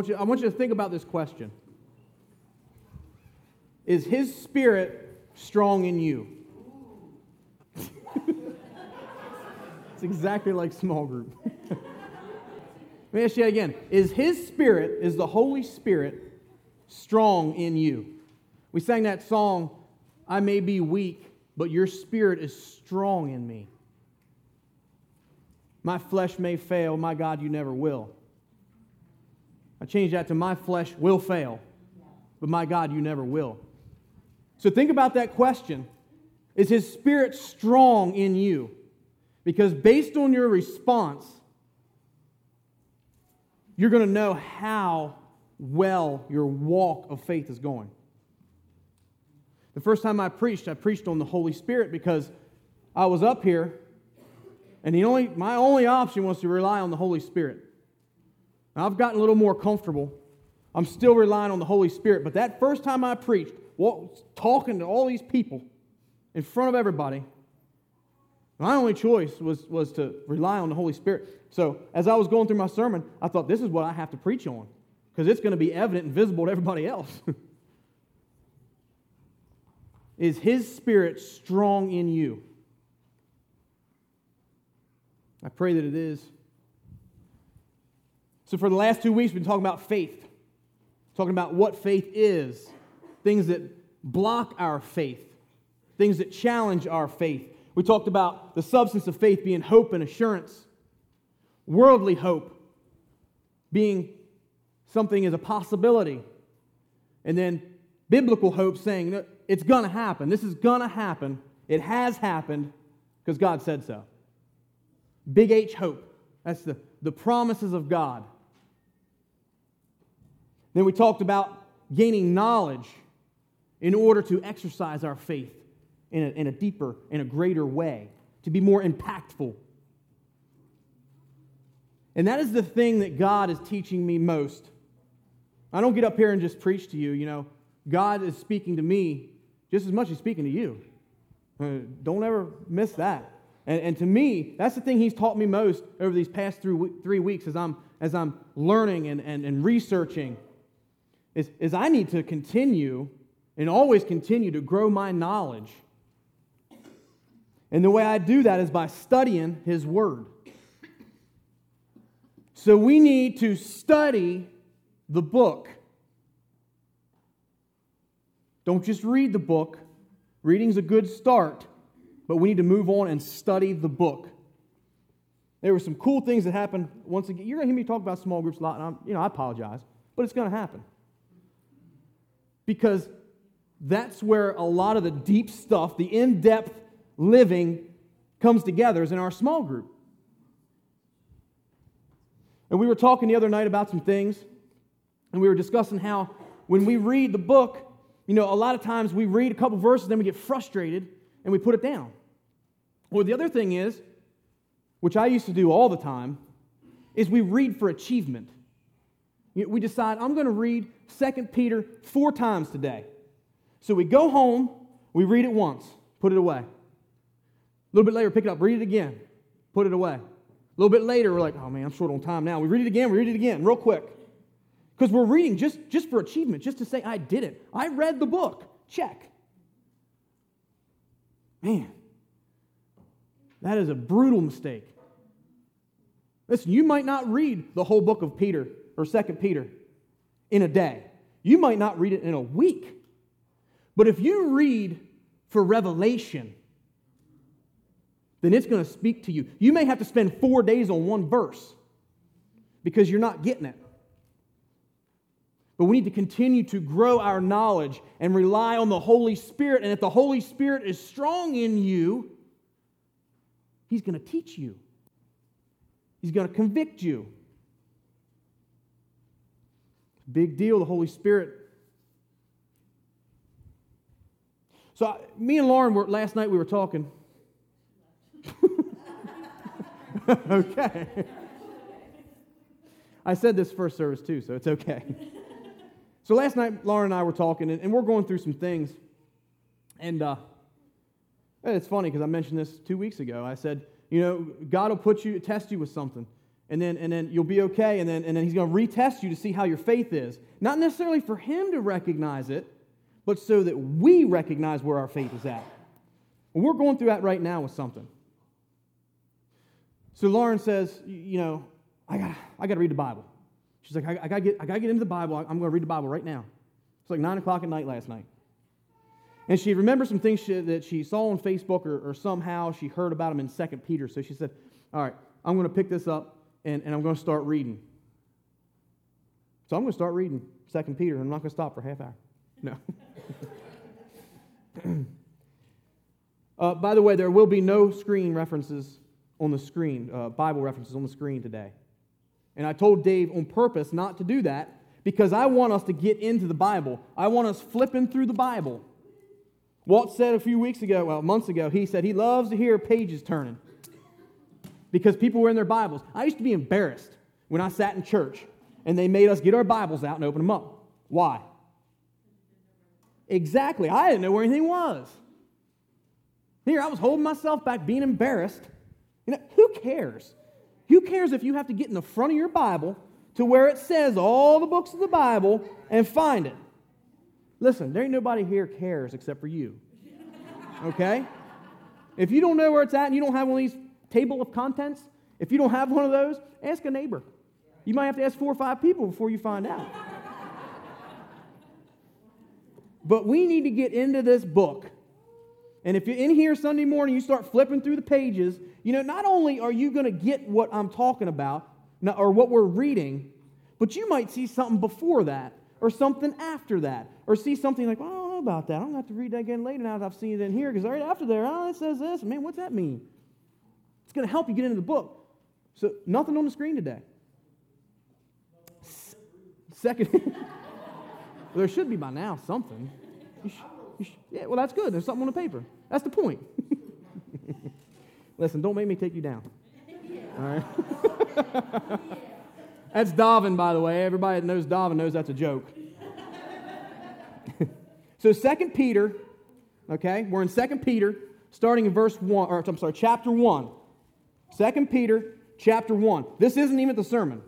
I want you to think about this question. Is His Spirit strong in you? It's exactly like small group. Let me ask you again. Is His Spirit, is the Holy Spirit strong in you? We sang that song, I may be weak, but your Spirit is strong in me. My flesh may fail, my God, you never will. I changed that to my flesh will fail, but my God, you never will. So think about that question. Is His Spirit strong in you? Because based on your response, you're going to know how well your walk of faith is going. The first time I preached on the Holy Spirit because I was up here and my only option was to rely on the Holy Spirit. Now, I've gotten a little more comfortable. I'm still relying on the Holy Spirit, but that first time I preached, talking to all these people in front of everybody, my only choice was to rely on the Holy Spirit. So as I was going through my sermon, I thought, this is what I have to preach on, because it's going to be evident and visible to everybody else. Is His Spirit strong in you? I pray that it is. So for the last 2 weeks, we've been talking about faith. Talking about what faith is. Things that block our faith. Things that challenge our faith. We talked about the substance of faith being hope and assurance. Worldly hope being something as a possibility. And then biblical hope saying that it's going to happen. This is going to happen. It has happened because God said so. Big H hope. That's the promises of God. Then we talked about gaining knowledge in order to exercise our faith in a deeper, in a greater way, to be more impactful. And that is the thing that God is teaching me most. I don't get up here and just preach to you, God is speaking to me just as much as He's speaking to you. Don't ever miss that. And to me, that's the thing He's taught me most over these past 3 weeks as I'm learning and researching, is I need to continue and always continue to grow my knowledge. And the way I do that is by studying His Word. So we need to study the book. Don't just read the book. Reading's a good start, but we need to move on and study the book. There were some cool things that happened once again. You're going to hear me talk about small groups a lot, and I apologize, but it's going to happen. Because that's where a lot of the deep stuff, the in-depth living comes together is in our small group. And we were talking the other night about some things, and we were discussing how when we read the book, a lot of times we read a couple verses, then we get frustrated, and we put it down. Or the other thing is, which I used to do all the time, is we read for achievement. We decide, I'm going to read 2 Peter 4 times today. So we go home, we read it once, put it away. A little bit later, pick it up, read it again, put it away. A little bit later, we're like, oh man, I'm short on time now. We read it again, real quick. Because we're reading just for achievement, just to say, I did it. I read the book. Check. Man, that is a brutal mistake. Listen, you might not read the whole book of Peter or 2 Peter in a day. You might not read it in a week. But if you read for revelation, then it's going to speak to you. You may have to spend 4 days on one verse because you're not getting it. But we need to continue to grow our knowledge and rely on the Holy Spirit. And if the Holy Spirit is strong in you, He's going to teach you. He's going to convict you. Big deal, the Holy Spirit. So me and Lauren, last night we were talking. Okay. I said this first service too, so it's okay. So last night, Lauren and I were talking, and we're going through some things. And it's funny because I mentioned this 2 weeks ago. I said, God will test you with something. and then you'll be okay, and then he's going to retest you to see how your faith is. Not necessarily for him to recognize it, but so that we recognize where our faith is at. Well, we're going through that right now with something. So Lauren says, I got to read the Bible. She's like, I got to get into the Bible. I'm going to read the Bible right now. It's like 9 o'clock at night last night. And she remembers some things that she saw on Facebook or somehow she heard about them in 2 Peter. So she said, all right, I'm going to pick this up and I'm going to start reading. So I'm going to start reading 2 Peter, and I'm not going to stop for a half hour. No. By the way, there will be no screen references on the screen, Bible references on the screen today. And I told Dave on purpose not to do that because I want us to get into the Bible. I want us flipping through the Bible. Walt said months ago, he said he loves to hear pages turning because people were in their Bibles. I used to be embarrassed when I sat in church and they made us get our Bibles out and open them up. Why? Exactly. I didn't know where anything was. Here, I was holding myself back, being embarrassed. Who cares? Who cares if you have to get in the front of your Bible to where it says all the books of the Bible and find it? Listen, there ain't nobody here cares except for you. Okay? If you don't know where it's at and you don't have one of these table of contents, if you don't have one of those, ask a neighbor. You might have to ask 4 or 5 people before you find out. But we need to get into this book. And if you're in here Sunday morning, you start flipping through the pages, not only are you going to get what I'm talking about, or what we're reading, but you might see something before that, or something after that, or see something like, well, I don't know about that. I'm going to have to read that again later now that I've seen it in here, because right after there, it says this. Man, what's that mean? It's going to help you get into the book. So, nothing on the screen today. Second, well, there should be by now something. Yeah, well, that's good. There's something on the paper. That's the point. Listen, don't make me take you down. All right? That's Davin, by the way. Everybody that knows Davin knows that's a joke. So 2 Peter, okay, we're in 2 Peter, starting in chapter 1. 2 Peter, chapter 1. This isn't even the sermon.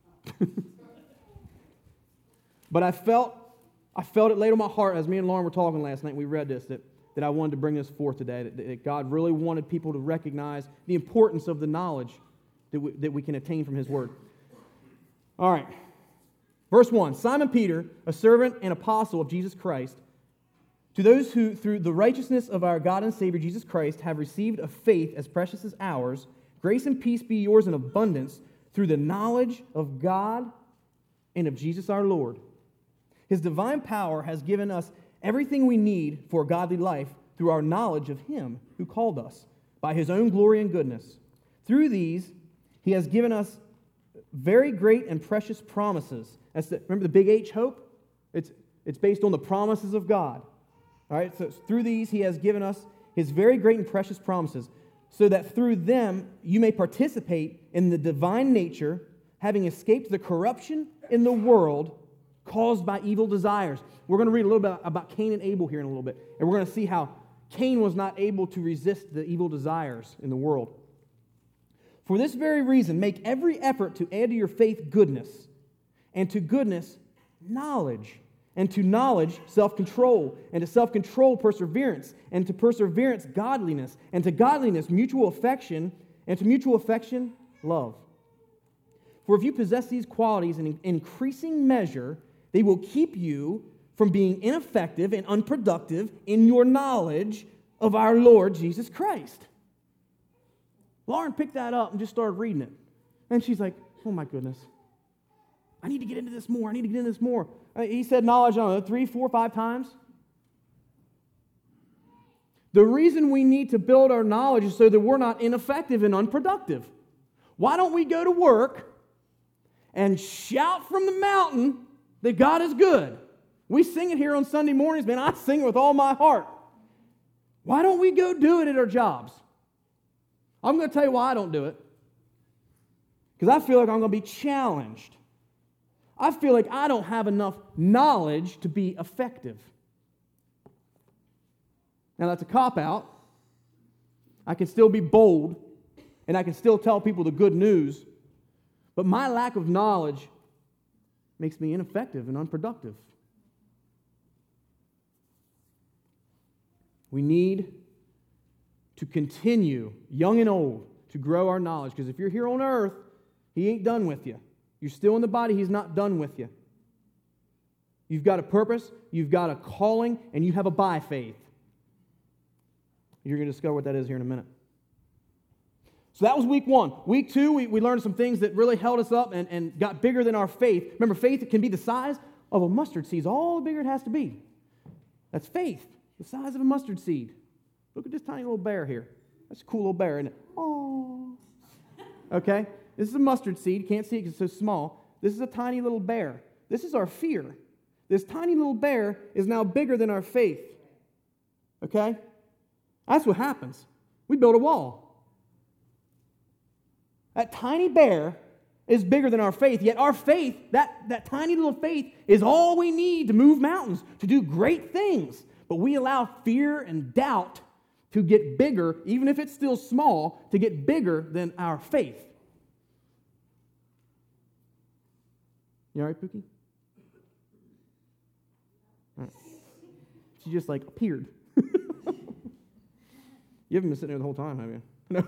But I felt it laid on my heart as me and Lauren were talking last night. We read this, that I wanted to bring this forth today, that God really wanted people to recognize the importance of the knowledge that we can attain from His Word. All right. Verse 1, Simon Peter, a servant and apostle of Jesus Christ, to those who, through the righteousness of our God and Savior Jesus Christ, have received a faith as precious as ours, grace and peace be yours in abundance through the knowledge of God and of Jesus our Lord. His divine power has given us everything we need for a godly life through our knowledge of Him who called us by His own glory and goodness. Through these, He has given us very great and precious promises. Remember the big H, hope? It's based on the promises of God. All right, so through these, He has given us His very great and precious promises, so that through them you may participate in the divine nature, having escaped the corruption in the world caused by evil desires. We're going to read a little bit about Cain and Abel here in a little bit, and we're going to see how Cain was not able to resist the evil desires in the world. For this very reason, make every effort to add to your faith goodness, and to goodness, knowledge, and to knowledge, self-control, and to self-control, perseverance, and to perseverance, godliness, and to godliness, mutual affection, and to mutual affection, love. For if you possess these qualities in increasing measure, they will keep you from being ineffective and unproductive in your knowledge of our Lord Jesus Christ. Lauren picked that up and just started reading it. And she's like, oh my goodness. I need to get into this more. He said knowledge, I don't know, 3, 4, 5 times. The reason we need to build our knowledge is so that we're not ineffective and unproductive. Why don't we go to work and shout from the mountain that God is good? We sing it here on Sunday mornings, man. I sing it with all my heart. Why don't we go do it at our jobs? I'm going to tell you why I don't do it. Because I feel like I'm going to be challenged. I feel like I don't have enough knowledge to be effective. Now, that's a cop-out. I can still be bold, and I can still tell people the good news, But my lack of knowledge makes me ineffective and unproductive. We need to continue, young and old, to grow our knowledge. Because if you're here on earth, He ain't done with you. You're still in the body, He's not done with you. You've got a purpose, you've got a calling, and you have a by faith. You're going to discover what that is here in a minute. So that was week 1. Week 2, we learned some things that really held us up and got bigger than our faith. Remember, faith can be the size of a mustard seed. All the bigger it has to be. That's faith, the size of a mustard seed. Look at this tiny little bear here. That's a cool little bear, isn't it? Oh. Okay? This is a mustard seed. You can't see it because it's so small. This is a tiny little bear. This is our fear. This tiny little bear is now bigger than our faith. Okay? That's what happens. We build a wall. That tiny bear is bigger than our faith, yet our faith, that tiny little faith, is all we need to move mountains, to do great things. But we allow fear and doubt to get bigger, even if it's still small, to get bigger than our faith. You all right, Pookie? All right. She just appeared. You haven't been sitting there the whole time, have you? No.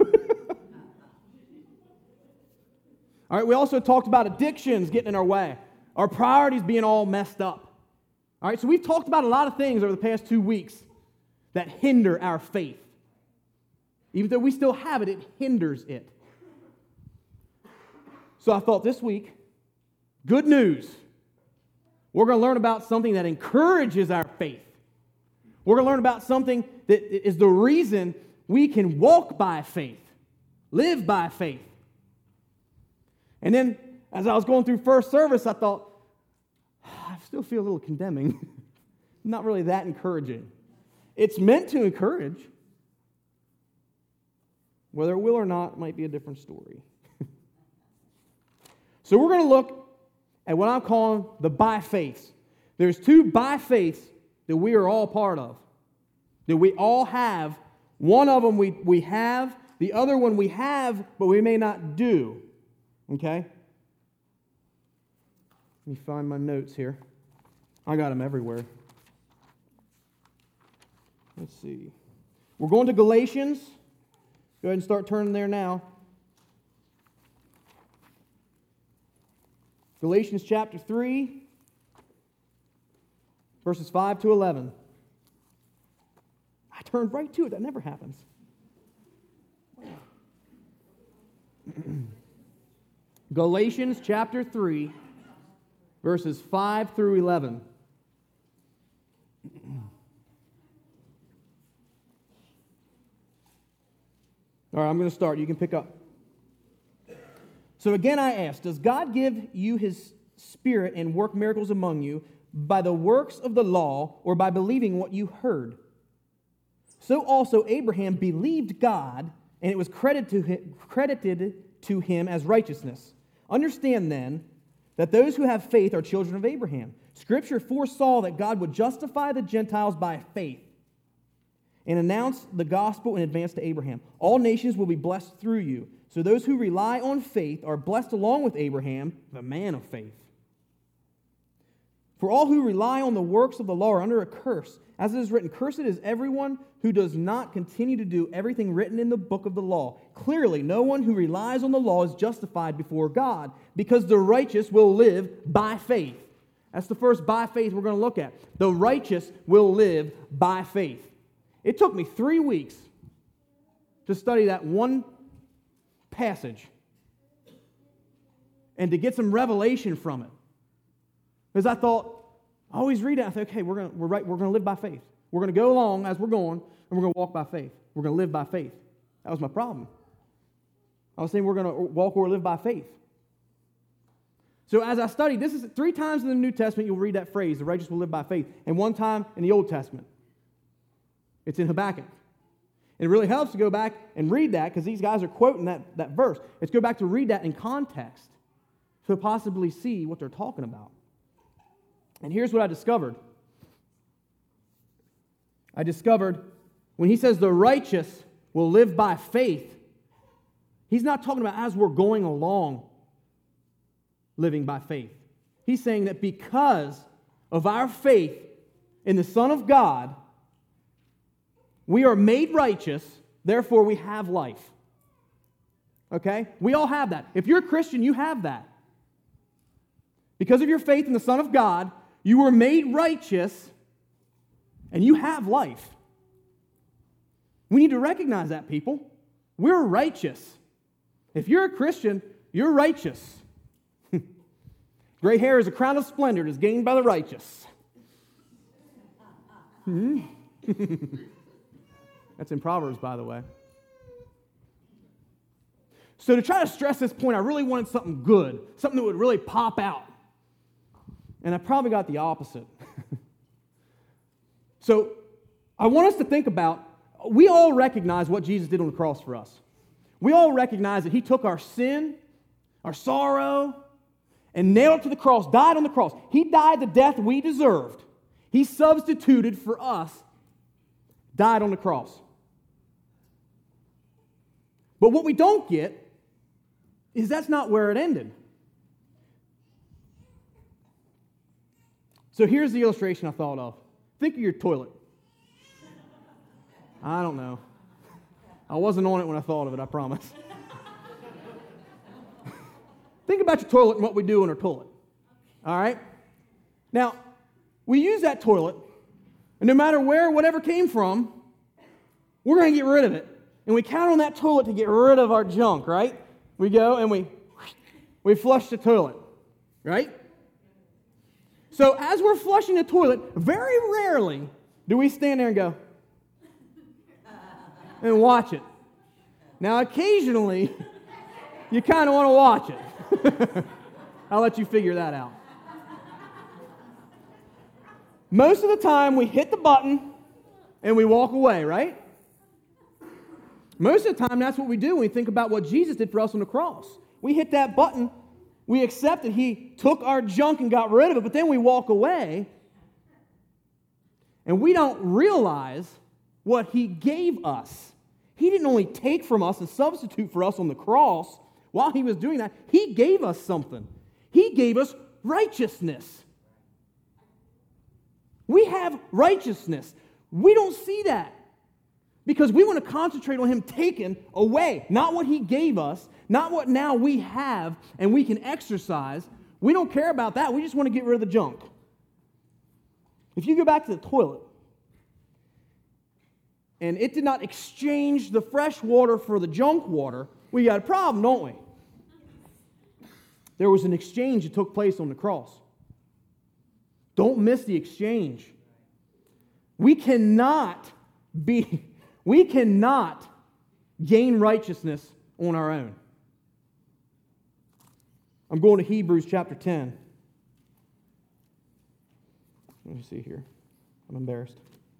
All right, we also talked about addictions getting in our way, our priorities being all messed up. All right, so we've talked about a lot of things over the past 2 weeks that hinder our faith. Even though we still have it, it hinders it. So I thought this week, good news. We're going to learn about something that encourages our faith. We're going to learn about something that is the reason we can walk by faith, live by faith. And then, as I was going through first service, I thought, I still feel a little condemning. Not really that encouraging. It's meant to encourage. Whether it will or not might be a different story. So we're going to look at what I'm calling the by faiths. There's 2 by faiths that we are all part of, that we all have. One of them we have, the other one we have, but we may not do. Okay? Let me find my notes here. I got them everywhere. Let's see. We're going to Galatians. Go ahead and start turning there now. Galatians chapter 3, verses 5 to 11. I turned right to it. That never happens. Galatians chapter 3, verses 5 through 11. All right, I'm going to start. You can pick up. So again I ask, does God give you His Spirit and work miracles among you by the works of the law or by believing what you heard? So also Abraham believed God, and it was credited to him as righteousness. Understand then that those who have faith are children of Abraham. Scripture foresaw that God would justify the Gentiles by faith and announce the gospel in advance to Abraham. All nations will be blessed through you. So those who rely on faith are blessed along with Abraham, the man of faith. For all who rely on the works of the law are under a curse. As it is written, cursed is everyone who does not continue to do everything written in the book of the law. Clearly, no one who relies on the law is justified before God, because the righteous will live by faith. That's the first by faith we're going to look at. The righteous will live by faith. It took me 3 weeks to study that one passage and to get some revelation from it. Because I thought, I always read it, I thought, okay, we're going to live by faith. We're going to go along as we're going, and we're going to walk by faith. We're going to live by faith. That was my problem. I was saying we're going to walk or live by faith. So as I studied, this is 3 times in the New Testament you'll read that phrase, the righteous will live by faith, and 1 time in the Old Testament. It's in Habakkuk. It really helps to go back and read that because these guys are quoting that verse. Let's go back to read that in context to possibly see what they're talking about. And here's what I discovered. I discovered when he says the righteous will live by faith, he's not talking about as we're going along. living by faith. He's saying that because of our faith in the Son of God, we are made righteous, therefore we have life. Okay? We all have that. If you're a Christian, you have that. Because of your faith in the Son of God, you were made righteous, and you have life. We need to recognize that, people. We're righteous. If you're a Christian, you're righteous. Gray hair is a crown of splendor that is gained by the righteous. That's in Proverbs, by the way. So to try to stress this point, I really wanted something good, something that would really pop out. And I probably got the opposite. So I want us to think about, we all recognize what Jesus did on the cross for us. We all recognize that He took our sin, our sorrow, and nailed it to the cross, died on the cross. He died the death we deserved. He substituted for us, died on the cross. But what we don't get is that's not where it ended. So here's the illustration I thought of. Think of your toilet. I don't know. I wasn't on it when I thought of it, I promise. Think about your toilet and what we do in our toilet. All right? Now, we use that toilet, and no matter where whatever came from, we're going to get rid of it. And we count on that toilet to get rid of our junk, right? We go and we flush the toilet, right? So as we're flushing the toilet, very rarely do we stand there and go and watch it. Now, occasionally, you kind of want to watch it. I'll let you figure that out. Most of the time, we hit the button and we walk away, right? Most of the time, that's what we do when we think about what Jesus did for us on the cross. We hit that button, we accept that He took our junk and got rid of it, but then we walk away, and we don't realize what He gave us. He didn't only take from us and substitute for us on the cross. While He was doing that, He gave us something. He gave us righteousness. We have righteousness. We don't see that because we want to concentrate on Him taken away, not what He gave us, not what now we have and we can exercise. We don't care about that. We just want to get rid of the junk. If you go back to the toilet, and it did not exchange the fresh water for the junk water, we got a problem, don't we? There was an exchange that took place on the cross. Don't miss the exchange. We cannot gain righteousness on our own. I'm going to Hebrews chapter 10. Let me see here. I'm embarrassed.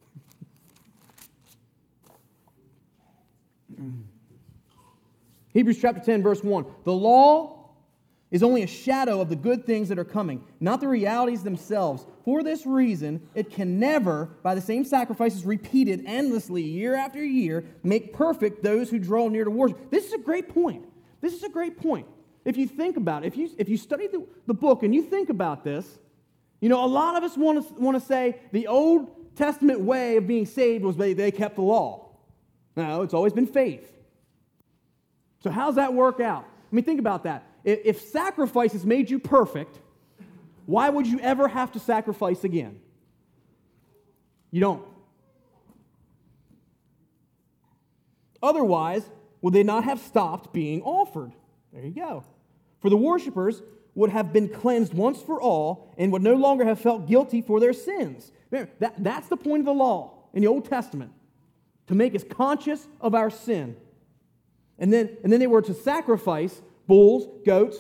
Hebrews chapter 10, verse 1. The law is only a shadow of the good things that are coming, not the realities themselves. For this reason, it can never, by the same sacrifices repeated endlessly year after year, make perfect those who draw near to worship. This is a great point. This is a great point. If you think about it, if you study the book and you think about this, you know, a lot of us want to say the Old Testament way of being saved was they kept the law. No, it's always been faith. So how's that work out? I mean, think about that. If sacrifices made you perfect, why would you ever have to sacrifice again? You don't. Otherwise, would they not have stopped being offered? There you go. For the worshipers would have been cleansed once for all and would no longer have felt guilty for their sins. Remember, that's the point of the law in the Old Testament, to make us conscious of our sin. And then they were to sacrifice bulls, goats,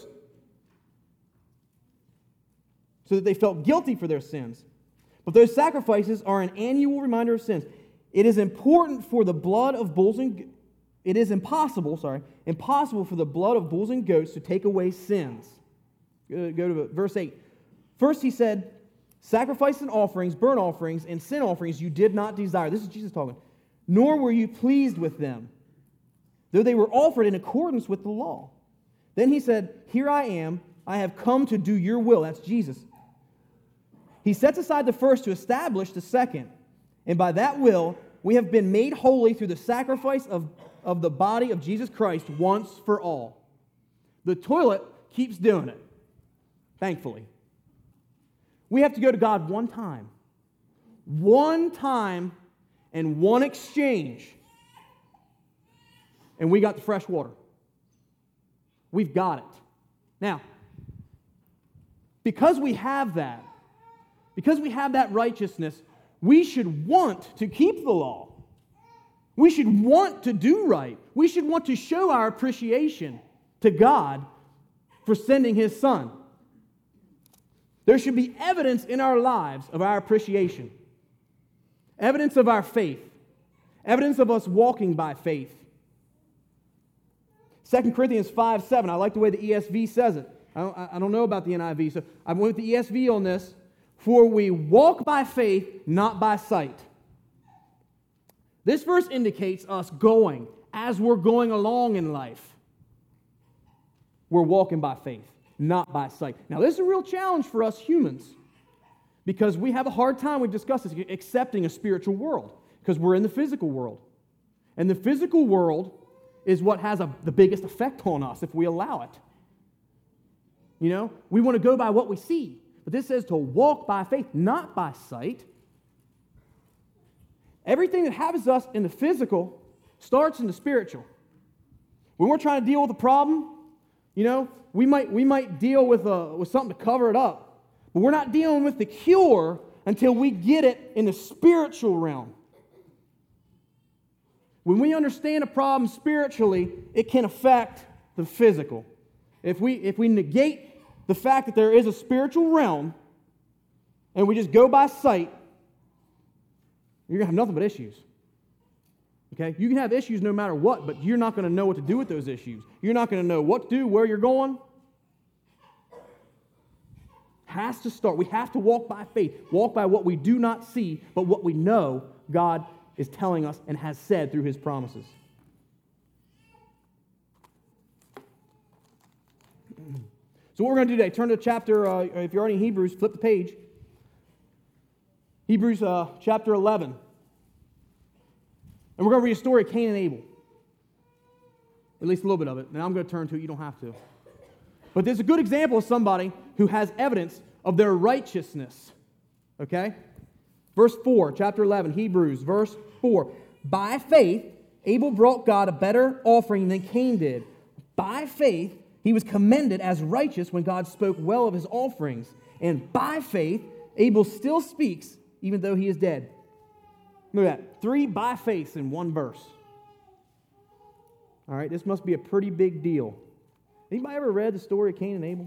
so that they felt guilty for their sins. But those sacrifices are an annual reminder of sins. It is important for the blood of bulls and it is impossible for the blood of bulls and goats to take away sins. Go to verse 8. First he said, sacrifice and offerings, burnt offerings, and sin offerings you did not desire. This is Jesus talking. Nor were you pleased with them, though they were offered in accordance with the law. Then he said, here I am, I have come to do your will. That's Jesus. He sets aside the first to establish the second. And by that will, we have been made holy through the sacrifice of the body of Jesus Christ once for all. The toilet keeps doing it, thankfully. We have to go to God one time and one exchange, and we got the fresh water. We've got it. Now, because we have that righteousness, we should want to keep the law. We should want to do right. We should want to show our appreciation to God for sending His Son. There should be evidence in our lives of our appreciation, evidence of our faith, evidence of us walking by faith. 2 Corinthians 5:7, I like the way the ESV says it. I don't know about the NIV, so I went with the ESV on this. For we walk by faith, not by sight. This verse indicates us going, as we're going along in life. We're walking by faith, not by sight. Now, this is a real challenge for us humans because we have a hard time, we've discussed this, accepting a spiritual world because we're in the physical world. And the physical world is what has the biggest effect on us if we allow it. You know, we want to go by what we see. But this says to walk by faith, not by sight. Everything that happens to us in the physical starts in the spiritual. When we're trying to deal with a problem, you know, we might deal with something to cover it up. But we're not dealing with the cure until we get it in the spiritual realm. When we understand a problem spiritually, it can affect the physical. If we negate the fact that there is a spiritual realm and we just go by sight, you're going to have nothing but issues. Okay? You can have issues no matter what, but you're not going to know what to do with those issues. You're not going to know what to do, where you're going. Has to start. We have to walk by faith. Walk by what we do not see, but what we know God is telling us and has said through His promises. So what we're going to do today, turn to chapter, if you're already in Hebrews, flip the page. Hebrews chapter 11. And we're going to read a story of Cain and Abel. At least a little bit of it. And I'm going to turn to it. You don't have to. But there's a good example of somebody who has evidence of their righteousness. Okay? Verse 4, chapter 11, Hebrews, verse 4. By faith, Abel brought God a better offering than Cain did. By faith, he was commended as righteous when God spoke well of his offerings. And by faith, Abel still speaks even though he is dead. Look at that. 3 by faiths in one verse. All right, this must be a pretty big deal. Anybody ever read the story of Cain and Abel?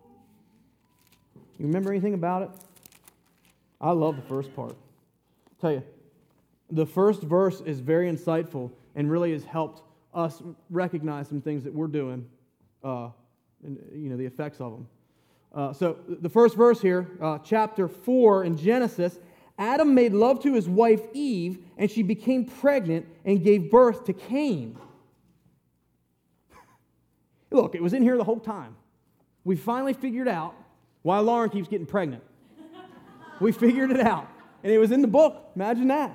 You remember anything about it? I love the first part. I'll tell you, the first verse is very insightful and really has helped us recognize some things that we're doing, and the effects of them. So the first verse here, chapter 4 in Genesis, Adam made love to his wife Eve, and she became pregnant and gave birth to Cain. Look, it was in here the whole time. We finally figured out why Lauren keeps getting pregnant. We figured it out. And it was in the book. Imagine that.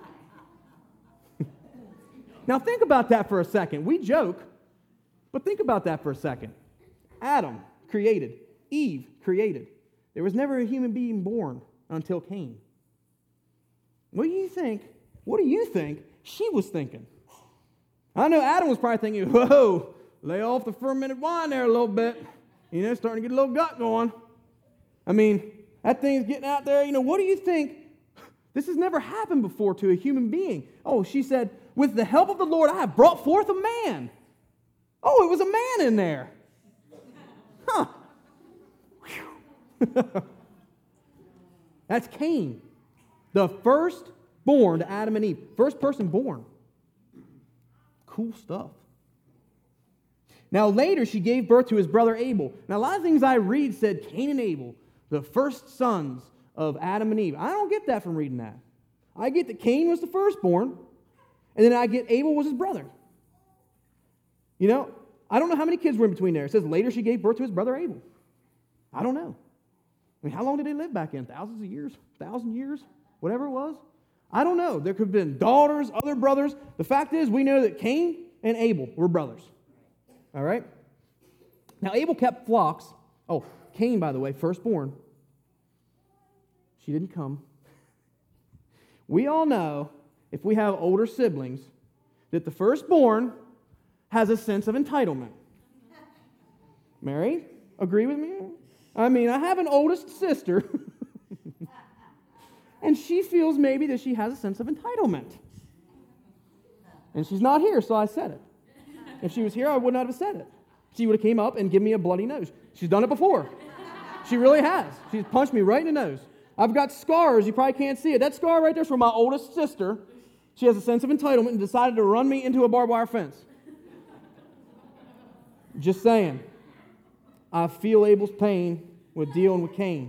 Now think about that for a second. We joke, but think about that for a second. Adam created. Eve created. There was never a human being born until Cain. What do you think she was thinking? I know Adam was probably thinking, whoa, lay off the fermented wine there a little bit. Starting to get a little gut going. I mean, that thing's getting out there. What do you think? This has never happened before to a human being. Oh, she said, with the help of the Lord, I have brought forth a man. Oh, it was a man in there. Huh. That's Cain, the firstborn to Adam and Eve. First person born. Cool stuff. Now later she gave birth to his brother Abel. Now a lot of things I read said Cain and Abel, the first sons of Adam and Eve. I don't get that from reading that. I get that Cain was the firstborn, and then I get Abel was his brother. I don't know how many kids were in between there. It says later she gave birth to his brother Abel. I don't know. I mean, how long did they live back then? Thousands of years? 1,000 years? Whatever it was? I don't know. There could have been daughters, other brothers. The fact is, we know that Cain and Abel were brothers. All right? Now, Abel kept flocks. Oh, Cain, by the way, firstborn. She didn't come. We all know, if we have older siblings, that the firstborn has a sense of entitlement. Mary, agree with me? I mean, I have an oldest sister, and she feels maybe that she has a sense of entitlement. And she's not here, so I said it. If she was here, I would not have said it. She would have came up and given me a bloody nose. She's done it before. She really has. She's punched me right in the nose. I've got scars. You probably can't see it. That scar right there is from my oldest sister. She has a sense of entitlement and decided to run me into a barbed wire fence. Just saying. I feel Abel's pain with dealing with Cain.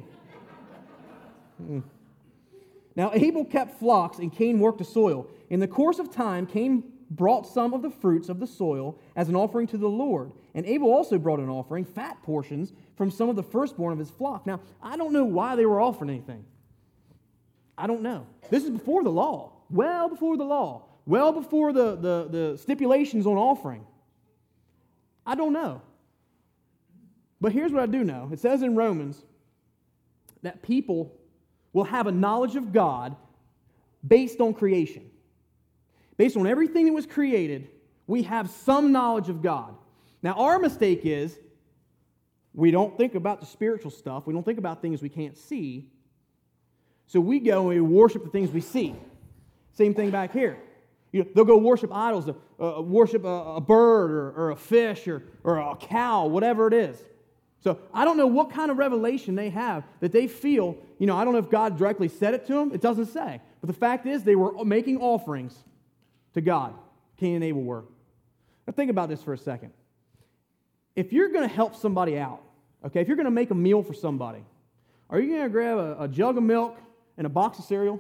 Now, Abel kept flocks and Cain worked the soil. In the course of time, Cain brought some of the fruits of the soil as an offering to the Lord. And Abel also brought an offering, fat portions, from some of the firstborn of his flock. Now, I don't know why they were offering anything. I don't know. This is before the law. Well before the law. Well before the stipulations on offering. I don't know. But here's what I do know. It says in Romans that people will have a knowledge of God based on creation. Based on everything that was created, we have some knowledge of God. Now, our mistake is we don't think about the spiritual stuff. We don't think about things we can't see. So we go and we worship the things we see. Same thing back here. They'll go worship idols, worship a bird or a fish or a cow, whatever it is. So I don't know what kind of revelation they have that they feel, I don't know if God directly said it to them. It doesn't say. But the fact is they were making offerings to God. Cain and Abel were. Now think about this for a second. If you're going to help somebody out, okay, if you're going to make a meal for somebody, are you going to grab a jug of milk and a box of cereal?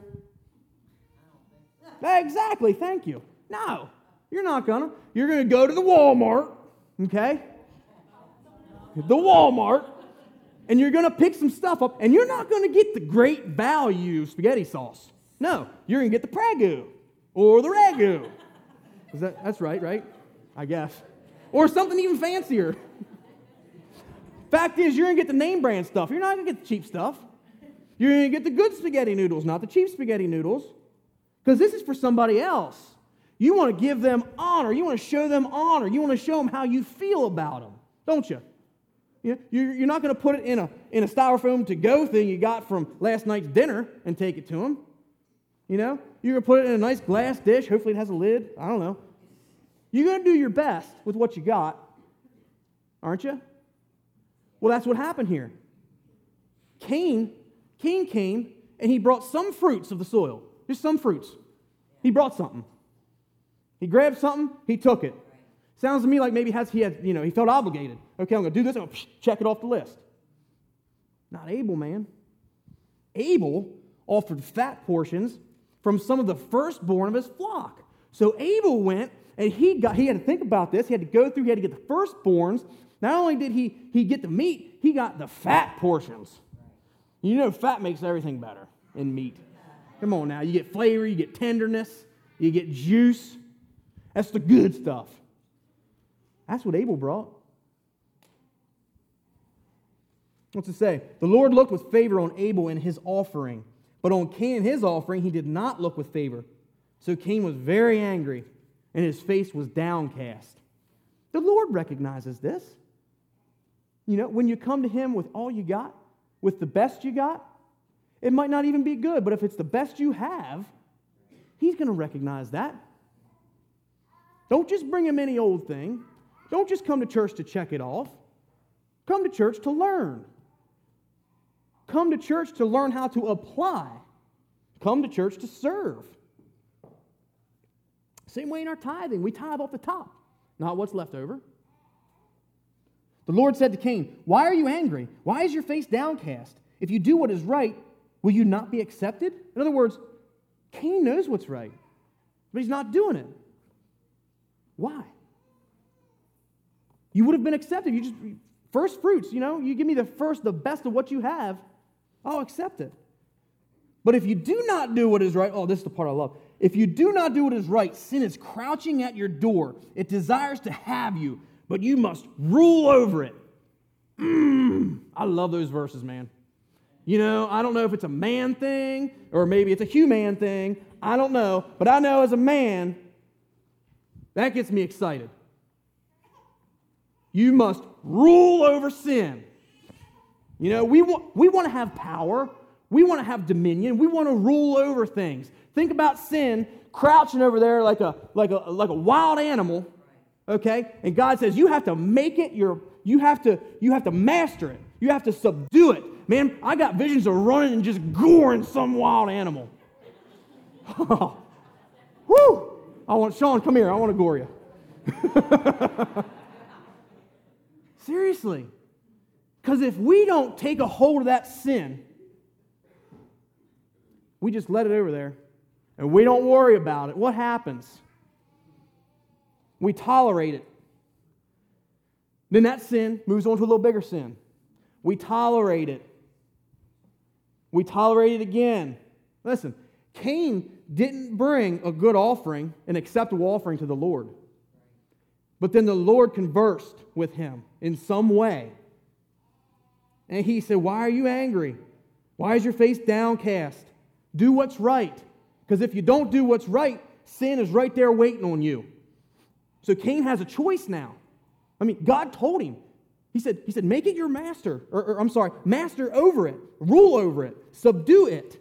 Exactly, thank you. No, you're not going to. You're going to go to the Walmart, okay? The Walmart, and you're going to pick some stuff up, and you're not going to get the great value spaghetti sauce. No, you're going to get the Prego or the Ragu. That's right? I guess. Or something even fancier. Fact is, you're going to get the name brand stuff. You're not going to get the cheap stuff. You're going to get the good spaghetti noodles, not the cheap spaghetti noodles. Because this is for somebody else. You want to give them honor. You want to show them honor. You want to show them how you feel about them, don't you? You're not going to put it in a styrofoam to-go thing you got from last night's dinner and take it to them. You're going to put it in a nice glass dish. Hopefully it has a lid. I don't know. You're going to do your best with what you got, aren't you? Well, that's what happened here. Cain came and he brought some fruits of the soil. Just some fruits. He brought something. He grabbed something, he took it. Sounds to me like maybe he felt obligated. Okay, I'm going to do this, I'm going to check it off the list. Not Abel, man. Abel offered fat portions from some of the firstborn of his flock. So Abel went, and he had to think about this. He had to go through, he had to get the firstborns. Not only did he get the meat, he got the fat portions. Fat makes everything better in meat. Come on now, you get flavor, you get tenderness, you get juice. That's the good stuff. That's what Abel brought. What's it say? The Lord looked with favor on Abel and his offering, but on Cain and his offering he did not look with favor. So Cain was very angry, and his face was downcast. The Lord recognizes this. When you come to him with all you got, with the best you got, it might not even be good, but if it's the best you have, he's going to recognize that. Don't just bring him any old thing. Don't just come to church to check it off. Come to church to learn. Come to church to learn how to apply. Come to church to serve. Same way in our tithing. We tithe off the top, not what's left over. The Lord said to Cain, "Why are you angry? Why is your face downcast? If you do what is right, will you not be accepted?" In other words, Cain knows what's right, but he's not doing it. Why? You would have been accepted. You just First fruits, you give me the best of what you have, I'll accept it. But if you do not do what is right, this is the part I love. If you do not do what is right, sin is crouching at your door. It desires to have you, but you must rule over it. I love those verses, man. I don't know if it's a man thing or maybe it's a human thing. I don't know. But I know as a man, that gets me excited. You must rule over sin. We want to have power. We want to have dominion. We want to rule over things. Think about sin crouching over there like a wild animal, okay? And God says you have to make it you have to master it. You have to subdue it. Man, I got visions of running and just goring some wild animal. Woo! Sean, come here. I want to gore you. Seriously. Because if we don't take a hold of that sin, we just let it over there, and we don't worry about it, what happens? We tolerate it. Then that sin moves on to a little bigger sin. We tolerate it. We tolerate it again. Listen, Cain didn't bring a good offering, an acceptable offering to the Lord. But then the Lord conversed with him in some way. And he said, why are you angry? Why is your face downcast? Do what's right. Because if you don't do what's right, sin is right there waiting on you. So Cain has a choice now. God told him. He said, make it your master. Master over it. Rule over it. Subdue it.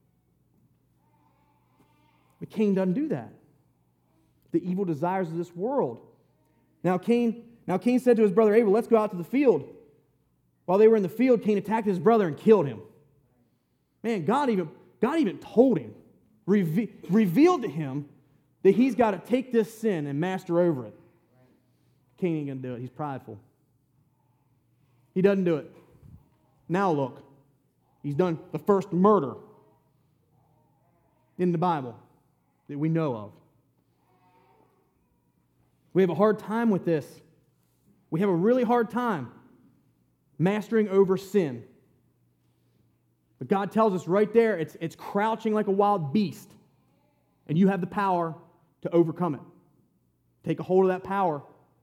But Cain doesn't do that. The evil desires of this world. Now Cain said to his brother Abel, let's go out to the field. While they were in the field, Cain attacked his brother and killed him. Man, God even told him, revealed to him that he's got to take this sin and master over it. Cain ain't going to do it. He's prideful. He doesn't do it. Now look, he's done the first murder in the Bible that we know of. We have a hard time with this. We have a really hard time mastering over sin. But God tells us right there, it's crouching like a wild beast. And you have the power to overcome it. Take a hold of that power.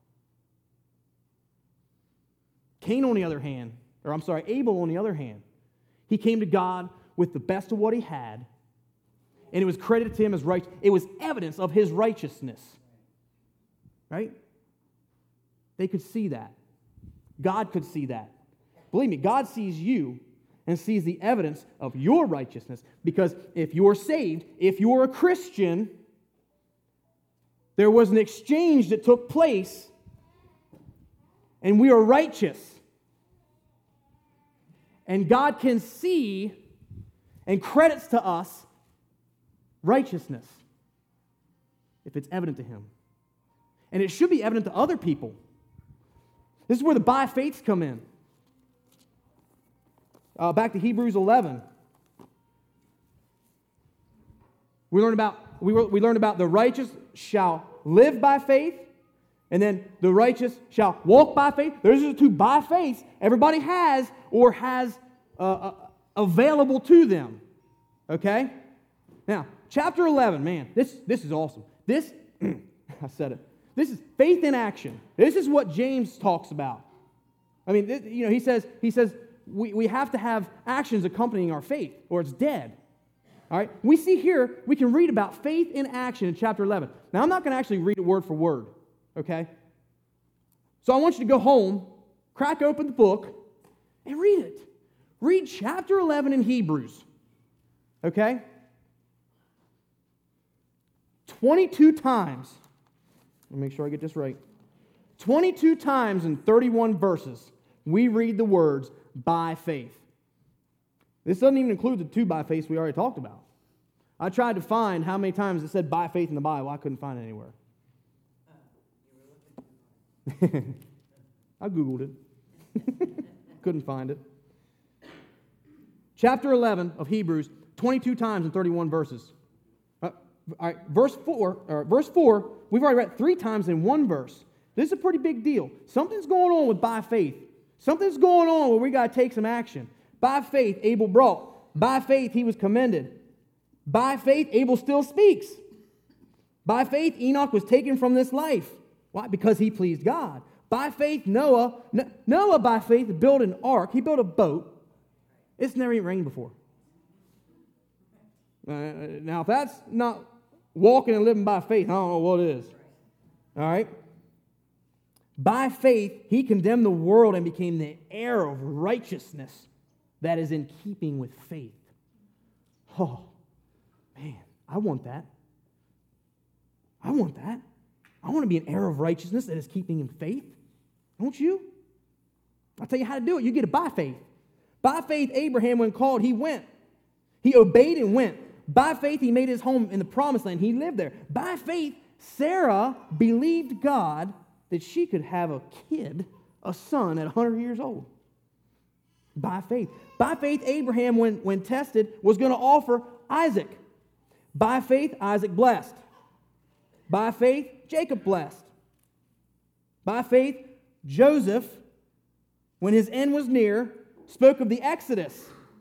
Abel on the other hand, he came to God with the best of what he had, and it was credited to him as right. It was evidence of his righteousness. Right? They could see that. God could see that. Believe me, God sees you and sees the evidence of your righteousness, because if you're saved, if you're a Christian, there was an exchange that took place, and we are righteous. And God can see and credits to us righteousness if it's evident to Him. And it should be evident to other people. This is where the by faiths come in. Back to Hebrews 11. We learned about the righteous shall live by faith, and then the righteous shall walk by faith. Those are the two by faiths everybody has or has available to them. Okay? Now, chapter 11, man, this is awesome. This, I said it. This is faith in action. This is what James talks about. I mean, he says we have to have actions accompanying our faith, or it's dead. All right? We see here, we can read about faith in action in chapter 11. Now, I'm not going to actually read it word for word, okay? So I want you to go home, crack open the book, and read it. Read chapter 11 in Hebrews, okay? 22 times. Let me make sure I get this right. 22 times in 31 verses, we read the words, by faith. This doesn't even include the two by faiths we already talked about. I tried to find how many times it said by faith in the Bible. I couldn't find it anywhere. I Googled it. Couldn't find it. Chapter 11 of Hebrews, 22 times in 31 verses. All right, verse 4, we've already read 3 times in one verse. This is a pretty big deal. Something's going on with by faith. Something's going on where we got to take some action. By faith, Abel brought. By faith, he was commended. By faith, Abel still speaks. By faith, Enoch was taken from this life. Why? Because he pleased God. By faith, Noah by faith built an ark. He built a boat. It's never even rained before. Now, if that's not walking and living by faith, I don't know what is. All right? By faith, he condemned the world and became the heir of righteousness that is in keeping with faith. Oh, man, I want that. I want that. I want to be an heir of righteousness that is keeping in faith. Don't you? I'll tell you how to do it. You get it by faith. By faith, Abraham, when called, he went. He obeyed and went. By faith, he made his home in the promised land. He lived there. By faith, Sarah believed God that she could have a kid, a son, at 100 years old. By faith. By faith, Abraham, when tested, was going to offer Isaac. By faith, Isaac blessed. By faith, Jacob blessed. By faith, Joseph, when his end was near, spoke of the Exodus.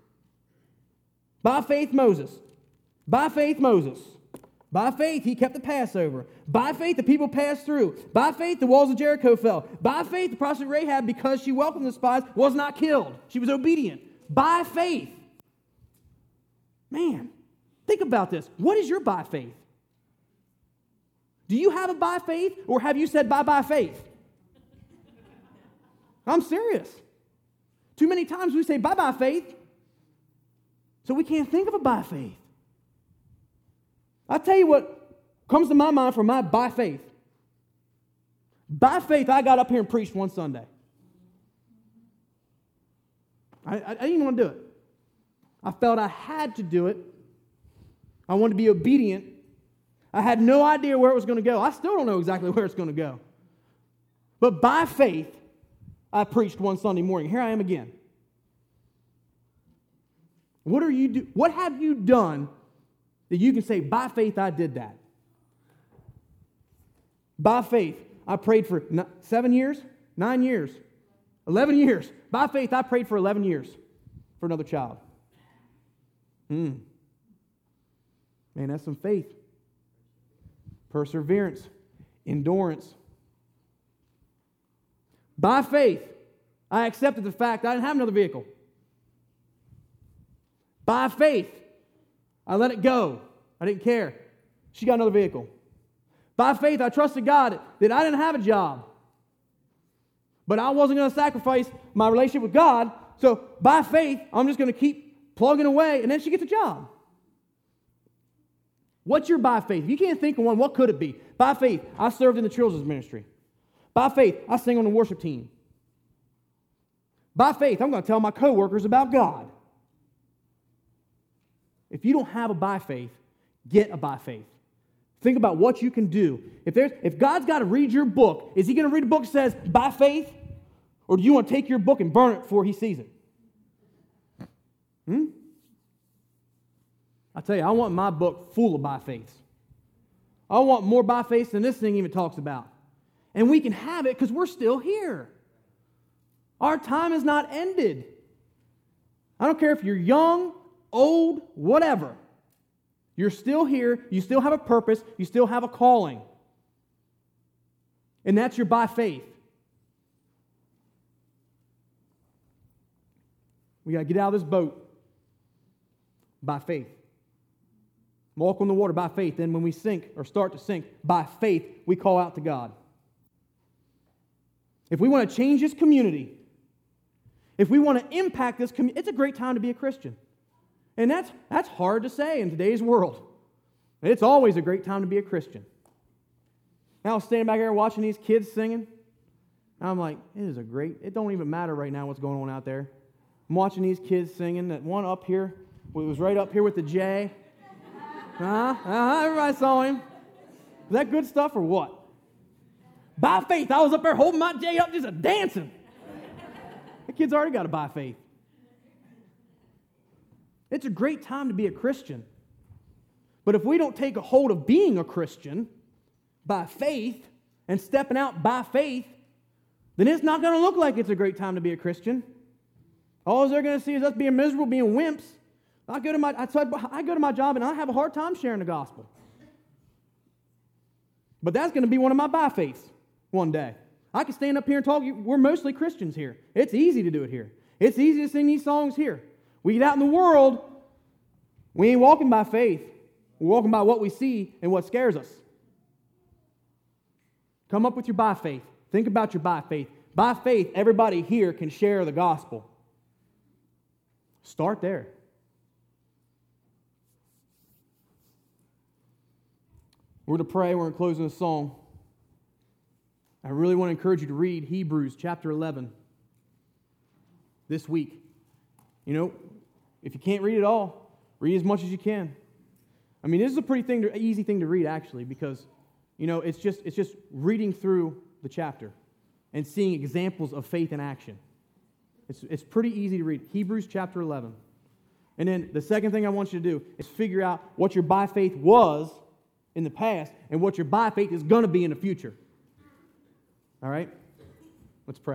By faith, Moses. By faith, Moses. By faith, he kept the Passover. By faith, the people passed through. By faith, the walls of Jericho fell. By faith, the prostitute Rahab, because she welcomed the spies, was not killed. She was obedient. By faith. Man, think about this. What is your by faith? Do you have a by faith, or have you said bye by faith? I'm serious. Too many times we say bye by faith, so we can't think of a by faith. I'll tell you what comes to my mind for my by faith. By faith, I got up here and preached one Sunday. I didn't even want to do it. I felt I had to do it. I wanted to be obedient. I had no idea where it was going to go. I still don't know exactly where it's going to go. But by faith, I preached one Sunday morning. Here I am again. What have you done that you can say, by faith, I did that? By faith, I prayed for 7 years, 9 years, 11 years. By faith, I prayed for 11 years for another child. Man, that's some faith. Perseverance, endurance. By faith, I accepted the fact I didn't have another vehicle. By faith, I let it go. I didn't care. She got another vehicle. By faith, I trusted God that I didn't have a job. But I wasn't going to sacrifice my relationship with God. So by faith, I'm just going to keep plugging away, and then she gets a job. What's your by faith? If you can't think of one, what could it be? By faith, I served in the children's ministry. By faith, I sing on the worship team. By faith, I'm going to tell my coworkers about God. If you don't have a by faith, get a by faith. Think about what you can do. If God's got to read your book, is he going to read a book that says, by faith? Or do you want to take your book and burn it before he sees it? I tell you, I want my book full of by faiths. I want more by faiths than this thing even talks about. And we can have it because we're still here. Our time is not ended. I don't care if you're young, old, whatever. You're still here. You still have a purpose. You still have a calling. And that's your by faith. We got to get out of this boat by faith. Walk on the water by faith. Then when we sink or start to sink, by faith, we call out to God. If we want to change this community, if we want to impact this community, it's a great time to be a Christian. And that's hard to say in today's world. It's always a great time to be a Christian. Now I was standing back here watching these kids singing. And I'm like, it don't even matter right now what's going on out there. I'm watching these kids singing. That one up here, was right up here with the J. Everybody saw him. Is that good stuff or what? By faith, I was up there holding my J up, just dancing. The kid's already got a by faith. It's a great time to be a Christian. But if we don't take a hold of being a Christian by faith and stepping out by faith, then it's not going to look like it's a great time to be a Christian. All they're going to see is us being miserable, being wimps. I go to my job and I have a hard time sharing the gospel. But that's going to be one of my by faiths one day. I can stand up here and talk. We're mostly Christians here. It's easy to do it here. It's easy to sing these songs here. We get out in the world, we ain't walking by faith. We're walking by what we see and what scares us. Come up with your by faith. Think about your by faith. By faith, everybody here can share the gospel. Start there. We're going to pray. We're going to close in a song. I really want to encourage you to read Hebrews chapter 11 this week. You know, if you can't read it all, read as much as you can. I mean, this is a pretty easy thing to read, actually, because, you know, it's just reading through the chapter and seeing examples of faith in action. It's pretty easy to read. Hebrews chapter 11. And then the second thing I want you to do is figure out what your by faith was in the past and what your by faith is going to be in the future. All right? Let's pray.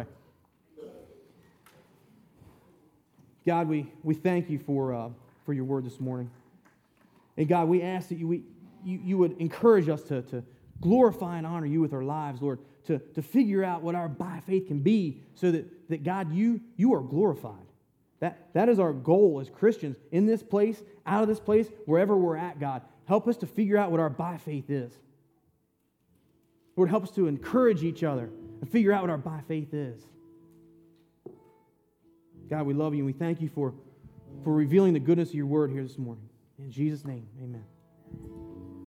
God, we thank you for your word this morning. And God, we ask that you would encourage us to glorify and honor you with our lives, Lord, to figure out what our by faith can be so that God, you are glorified. That is our goal as Christians in this place, out of this place, wherever we're at, God. Help us to figure out what our by faith is. Lord, help us to encourage each other and figure out what our by faith is. God, we love you and we thank you for revealing the goodness of your word here this morning. In Jesus' name, amen.